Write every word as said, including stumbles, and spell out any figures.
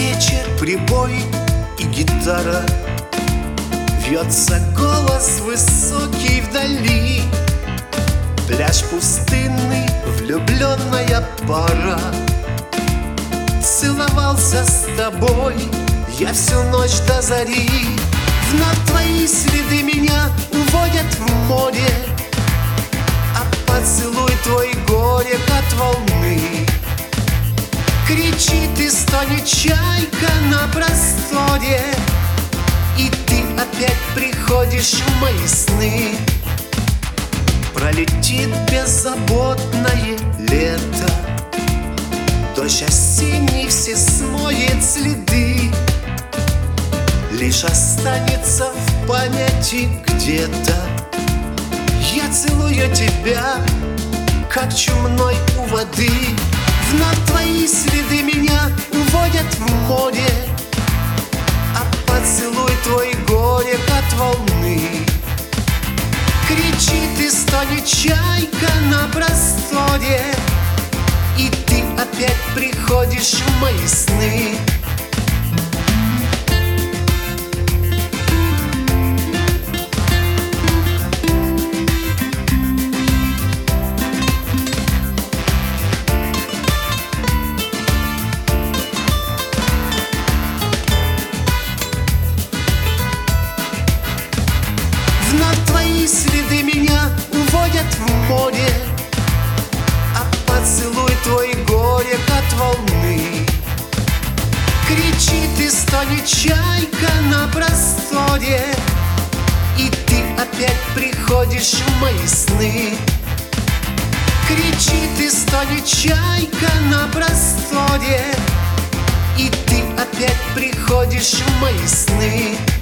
вечер, прибой и гитара. Вьется голос высокий вдали. Пляж пустынный, влюбленная пара. Целовался с тобой я всю ночь до зари. Вновь твои следы меня уводят в море, а поцелуй твой горек от волны. Кричит и стонет чайка на просторе, и ты опять приходишь в мои сны. Пролетит беззаботное лето, дождь осенний все смоет следы. Лишь останется в памяти где-то. Я целую тебя, как чумной у воды. Вновь твои следы меня уводят в море, а поцелуй твой горек от волны. Кричит и стонет чайка на просторе, и ты опять приходишь в мои сны. Вновь твои следы меня уводят в море, а поцелуй твой горек от волны. Кричит и стонет чайка на просторе, и ты опять приходишь в мои сны. Кричит и стонет чайка на просторе, и ты опять приходишь в мои сны.